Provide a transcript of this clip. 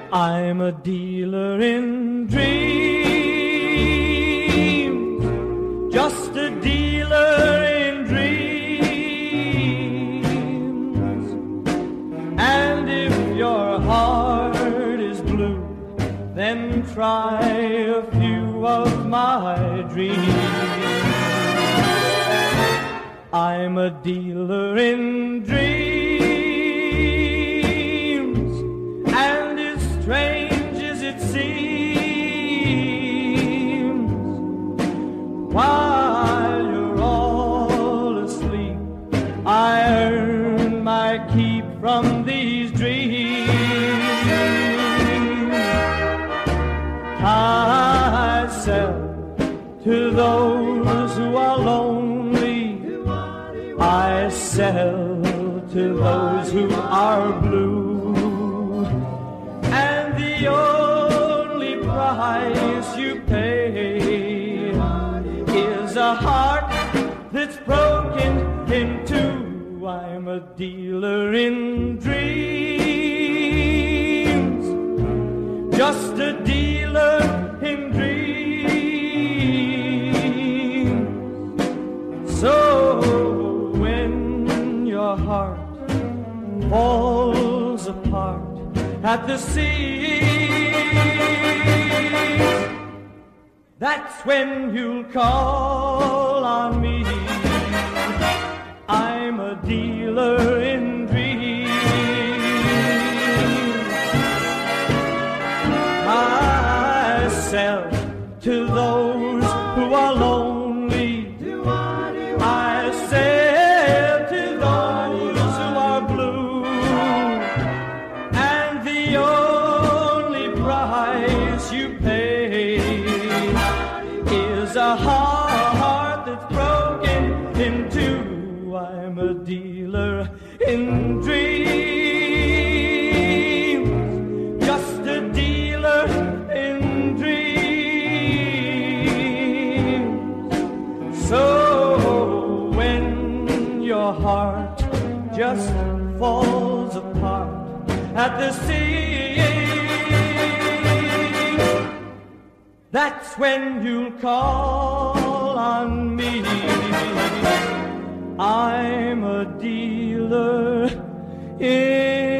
I'm a dealer in dreams, just a dealer in dreams. And if your heart is blue, then try a few of my dreams. I'm a dealer in dreams, and as strange as it seems, while you're all asleep, I earn my keep from these dreams. I sell to those who are lonely, I sell to those who are blue, and the only price you pay is a heart that's broken in two. I'm a dealer in dreams, just a dealer in dreams. So your heart falls apart at the seams, that's when you'll call on me. I'm a dealer in dreams. I sell to those who are lonely, I sell a heart that's broken in two. I'm a dealer in dreams, just a dealer in dreams. So when your heart just falls apart at the seams, that's when you'll call on me. I'm a dealer in